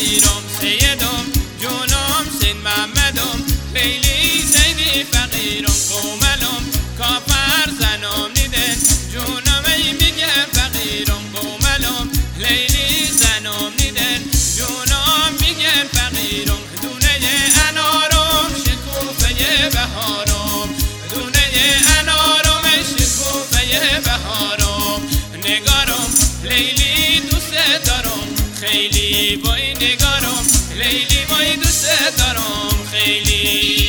فقیرم سیدم جونم سین محمدم لیلی زیدی فقیرم کوملم کافر زنم نیدن جونم ای میگه فقیرم کوملم لیلی زنم نیدن جونم میگه فقیرم دونه انارم شکوفه بهارم دونه انارم شکوفه بهارم نگارم لیلی دوست دارم خیلی وای نگارم لیلی وای دوست دارم خیلی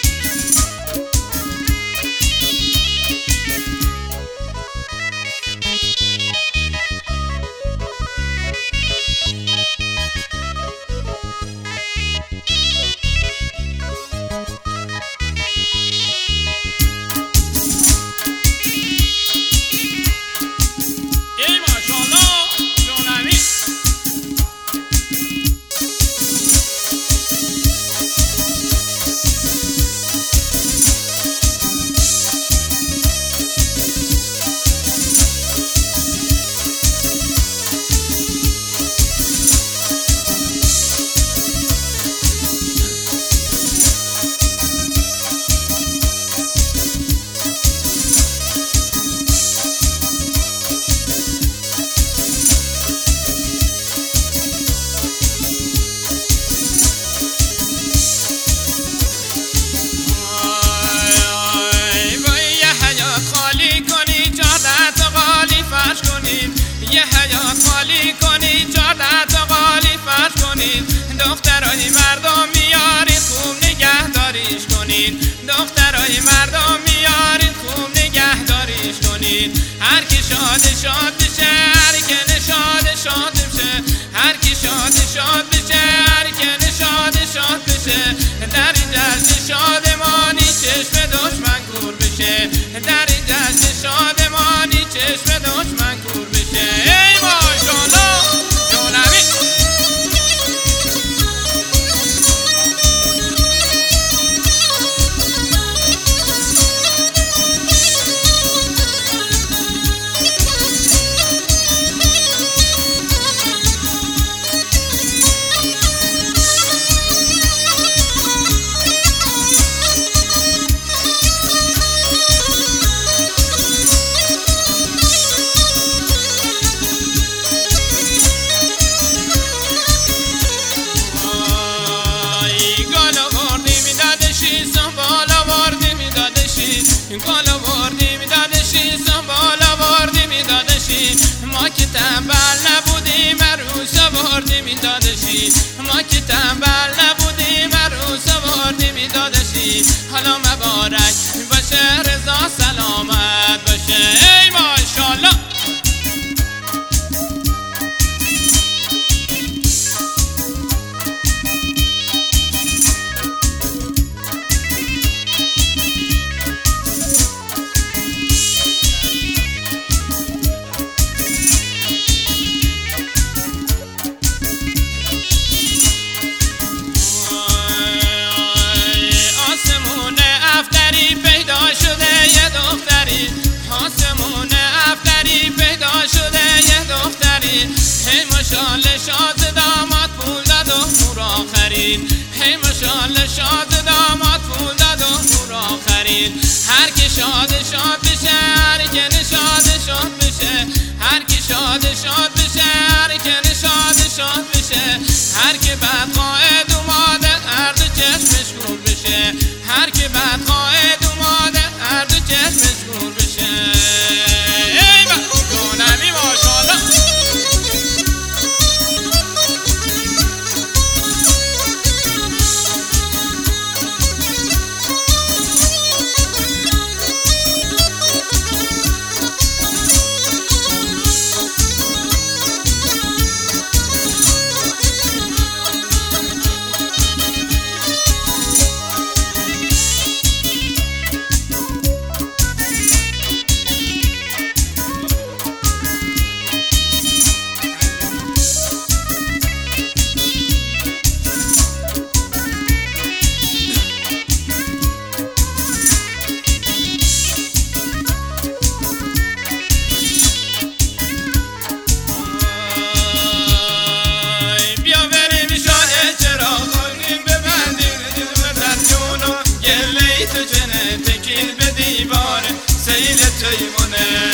یه حیات خالی کنید 14 تا قالی فرش کنید دخترای مردم میارید خوب نگهداریش کنید دخترای مردم میارید خوب نگهداریش کنید هر کی شاد شاد بشه هر کی نشاد شاد بشه هر کی شاد شاد بشه هر کی نشاد شاد بشه در این جشن شادمانی چشم دشمن کور بشه در این جشن شادمانی چشم دشمن کور بشه ای ماشاءالله جونمی بالا وردی میدادشی بالا وردی میدادشی ما که تنبل نبودیم عروسا وردی میدادشی ما که تنبل نبودیم عروسا وردی میدادشی حالا مبارک باشه رضا سلامت باشه ای ماشاءالله هی ماشاءالله شاد داماد پول داد و نور آخرین هی ماشاءالله شاد داماد پول داد و نور آخرین هر کی شاد شاد بشه هر کی نشاد شاد بشه هر کی شاد شاد بشه هر کی نشاد شاد بشه هر کی بد قائد اومده هر دو چشمش کور بشه هر کی بد قائد اومده هر دو چشمش کور بشه ای جونمی ماشاءالله تیمونه.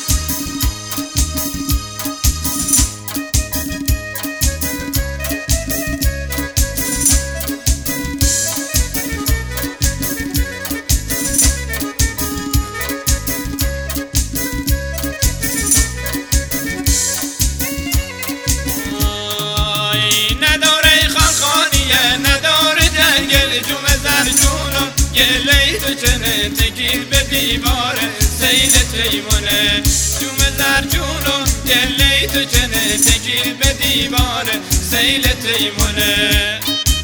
گله تو چنه تکیل به دیوار سیل تیمونه. جوم زرجونم گله تو چنه تکیل به دیوار سیل تیمونه.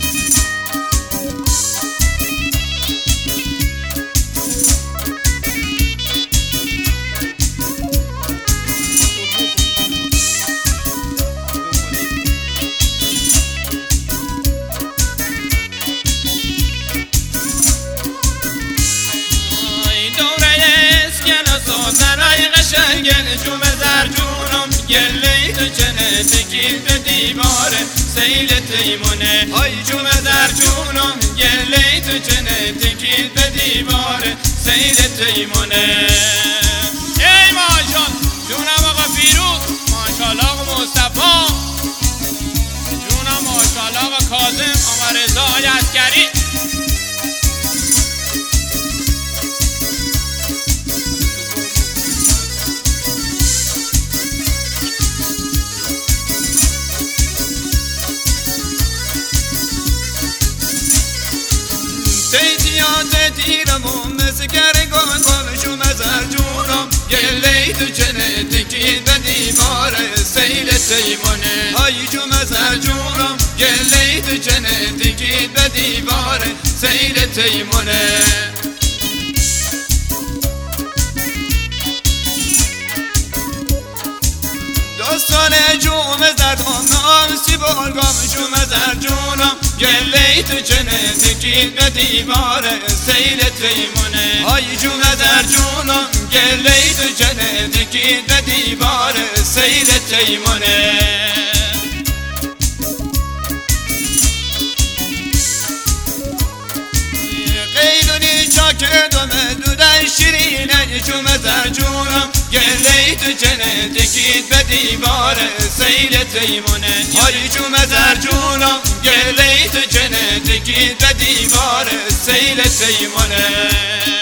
گل جوم زرجونم گله تو چنه تکیل به دیوار سیل تیمونه. های جوم زرجونم گله تو چنه تکیل به دیوار سیل تیمونه. ای ماشان جونم آقا فیروز، ماشالله آقا مصطفی، جونم ماشالله آقا کاظم، آقا رضا عسکری. تیرم و مسکر گل جوم زرجونم گله تو چنه تکیل به دیوار سیل تیمونه. های جوم زرجونم گله تو چنه تکیل به دیوار سیل تیمونه. داستان جوم زردم نامسی بارگام جوم زرجونم گله تو چنه تکیل به دیوار سیل تیمونه. های جوم زرجونم گله تو چنه تکیل به دیوار سیل تیمونه. قیلونی چاکر دومه دودن شیرینه جوم زرجونم گله تو چنه تکیل به دیوار سیل تیمونه. های جوم زرجونم گله تو چنه تکیل به دیوار سیل تیمونه.